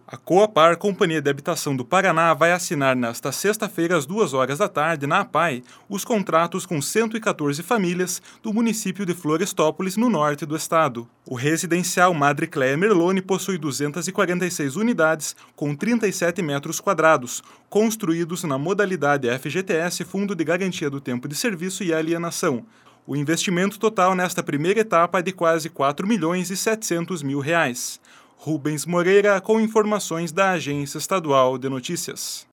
A Coapar, Companhia de Habitação do Paraná, vai assinar nesta sexta-feira, às 2 horas da tarde, na APAE, os contratos com 114 famílias do município de Florestópolis, no norte do estado. O residencial Madre Cléia Merloni possui 246 unidades com 37 metros quadrados, construídos na modalidade FGTS, Fundo de Garantia do Tempo de Serviço e Alienação. O investimento total nesta primeira etapa é de quase R$ 4.700.000. Rubens Moreira, com informações da Agência Estadual de Notícias.